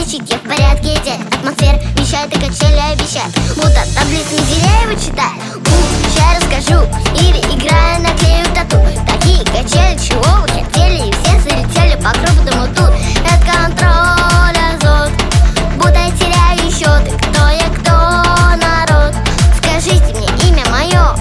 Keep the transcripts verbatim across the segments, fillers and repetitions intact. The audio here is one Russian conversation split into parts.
сообщить, я в порядке, дядь. Атмосфера вещает и качели обещает, будто таблицы Менделеева читает. Сейчас расскажу или играя наклею тату. Такие качели, чего вы хотели, и все залетели по крупному тут. Это контроль азот, будто я теряю счеты. Кто я, кто народ? Скажите мне имя мое.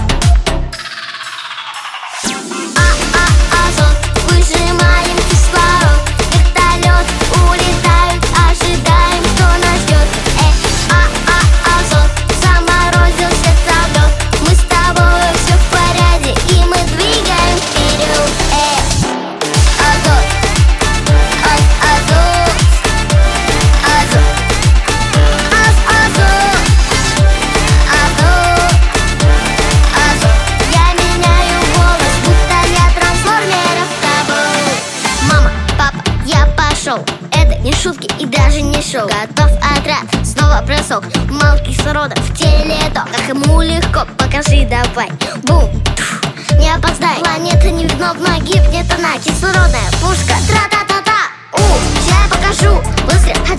Выжимаем кислород, вертолет улетают, ожидаем, что нас ждет. Э, а, а, азот, заморозился самолет. Мы с тобой все в порядке, и мы двигаем вперед. Э, азот, аз, азот, азот, аз, азот, азот, азот. Я меняю голос, будто я трансформер с тобой. Мама, папа, я пошел. Это не шутки и даже не шоу. Готов отряд, снова бросок. Мало кислорода в теле то. Как ему легко, покажи давай. Бум, тьф, не опоздай. Планета не видно, вновь гибнет она. Кислородная пушка, тра-та-та-та. У, сейчас я покажу. Быстро,